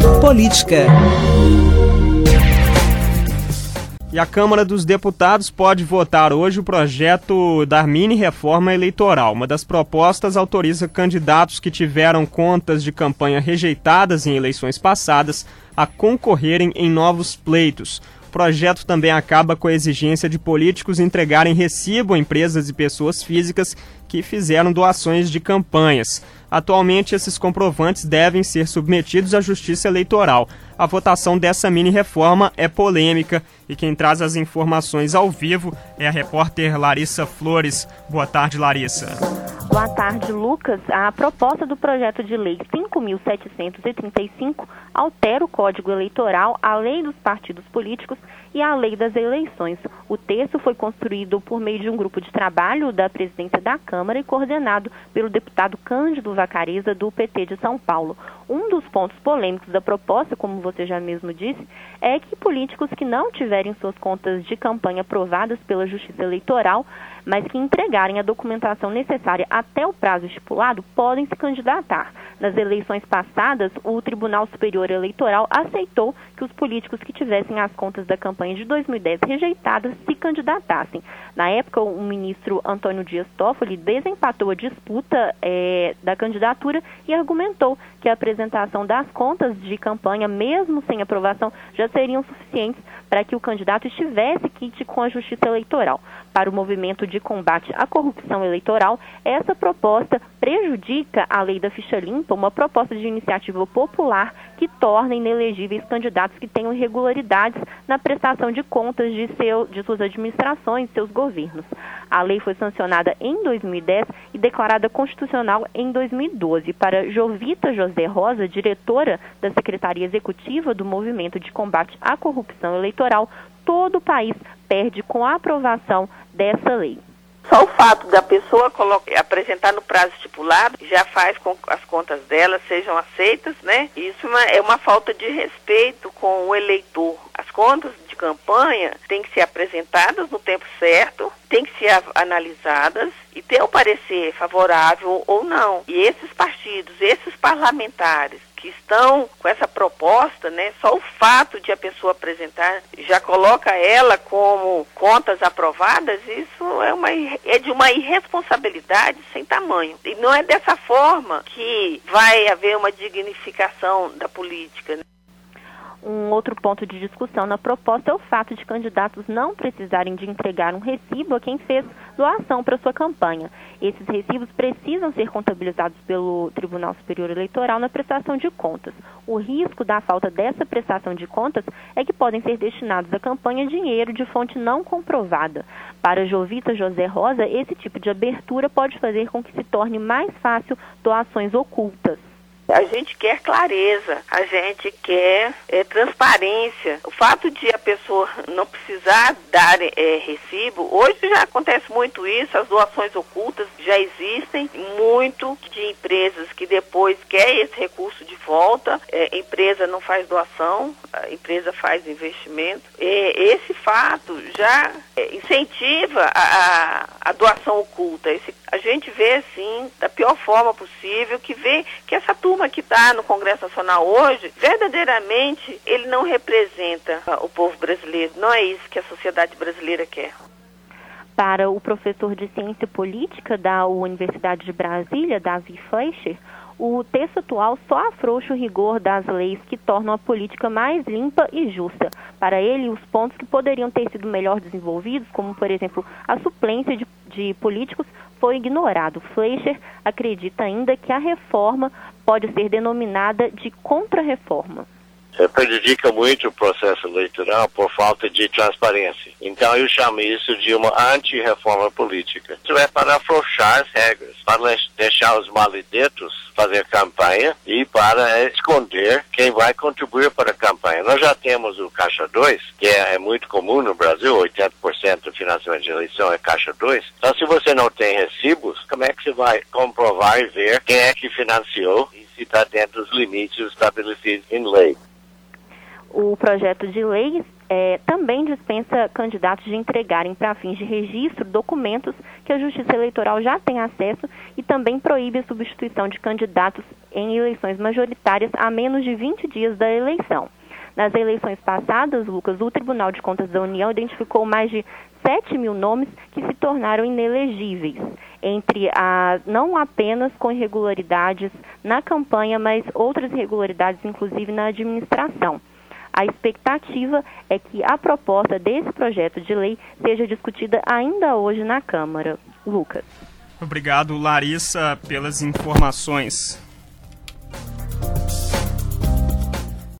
Política. E a Câmara dos Deputados pode votar hoje o projeto da mini-reforma eleitoral. Uma das propostas autoriza candidatos que tiveram contas de campanha rejeitadas em eleições passadas a concorrerem em novos pleitos. O projeto também acaba com a exigência de políticos entregarem recibo a empresas e pessoas físicas que fizeram doações de campanhas. Atualmente, esses comprovantes devem ser submetidos à Justiça Eleitoral. A votação dessa mini-reforma é polêmica e quem traz as informações ao vivo é a repórter Larissa Flores. Boa tarde, Larissa. Boa tarde, Lucas. A proposta do projeto de lei 5.735 altera o Código Eleitoral, a Lei dos Partidos Políticos e a Lei das Eleições. O texto foi construído por meio de um grupo de trabalho da presidência da Câmara e coordenado pelo deputado Cândido Vacariza, do PT de São Paulo. Um dos pontos polêmicos da proposta, como você já mesmo disse, é que políticos que não tiverem suas contas de campanha aprovadas pela Justiça Eleitoral, mas que entregarem a documentação necessária até o prazo estipulado, podem se candidatar. Nas eleições passadas, o Tribunal Superior Eleitoral aceitou que os políticos que tivessem as contas da campanha de 2010 rejeitadas se candidatassem. Na época, o ministro Antônio Dias Toffoli desempatou a disputa da candidatura e argumentou que a apresentação das contas de campanha, mesmo sem aprovação, já seriam suficientes para que o candidato estivesse quite com a Justiça Eleitoral. Para o movimento de combate à corrupção eleitoral, essa proposta prejudica a lei da ficha limpa, uma proposta de iniciativa popular que torna inelegíveis candidatos que tenham irregularidades na prestação de contas de suas administrações, seus governos. A lei foi sancionada em 2010 e declarada constitucional em 2012. Para Jovita José Rosa, diretora da Secretaria Executiva do Movimento de Combate à Corrupção Eleitoral, todo o país perde com a aprovação dessa lei. Só o fato da pessoa apresentar no prazo estipulado já faz com que as contas dela sejam aceitas, né? Isso é uma falta de respeito com o eleitor. As contas de campanha têm que ser apresentadas no tempo certo, têm que ser analisadas e ter o parecer favorável ou não. E esses partidos, esses parlamentares que estão com essa proposta, né, só o fato de a pessoa apresentar já coloca ela como contas aprovadas, isso é de uma irresponsabilidade sem tamanho. E não é dessa forma que vai haver uma dignificação da política, né? Um outro ponto de discussão na proposta é o fato de candidatos não precisarem de entregar um recibo a quem fez doação para sua campanha. Esses recibos precisam ser contabilizados pelo Tribunal Superior Eleitoral na prestação de contas. O risco da falta dessa prestação de contas é que podem ser destinados à campanha dinheiro de fonte não comprovada. Para Jovita José Rosa, esse tipo de abertura pode fazer com que se torne mais fácil doações ocultas. A gente quer clareza, a gente quer transparência. O fato de a pessoa não precisar dar recibo, hoje já acontece muito isso, as doações ocultas já existem, muito de empresas que depois quer esse recurso de volta, a empresa não faz doação, a empresa faz investimento. Esse fato já incentiva a doação oculta. A gente vê, assim, da pior forma possível, que vê que essa turma que está no Congresso Nacional hoje, verdadeiramente, ele não representa o povo brasileiro. Não é isso que a sociedade brasileira quer. Para o professor de Ciência Política da Universidade de Brasília, Davi Fleischer, o texto atual só afrouxa o rigor das leis que tornam a política mais limpa e justa. Para ele, os pontos que poderiam ter sido melhor desenvolvidos, como, por exemplo, a suplência de políticos, foi ignorado. Fleischer acredita ainda que a reforma pode ser denominada de contra-reforma. Prejudica muito o processo eleitoral por falta de transparência. Então eu chamo isso de uma anti-reforma política. Isso é para afrouxar as regras, para deixar os maledetos fazer campanha e para esconder quem vai contribuir para a campanha. Nós já temos o Caixa 2, que é muito comum no Brasil, 80% do financiamento de eleição é Caixa 2. Então se você não tem recibos, como é que você vai comprovar e ver quem é que financiou e se está dentro dos limites estabelecidos em lei? O projeto de lei também dispensa candidatos de entregarem para fins de registro documentos que a Justiça Eleitoral já tem acesso e também proíbe a substituição de candidatos em eleições majoritárias a menos de 20 dias da eleição. Nas eleições passadas, Lucas, o Tribunal de Contas da União identificou mais de 7 mil nomes que se tornaram inelegíveis, não apenas com irregularidades na campanha, mas outras irregularidades, inclusive na administração. A expectativa é que a proposta desse projeto de lei seja discutida ainda hoje na Câmara. Lucas. Obrigado, Larissa, pelas informações.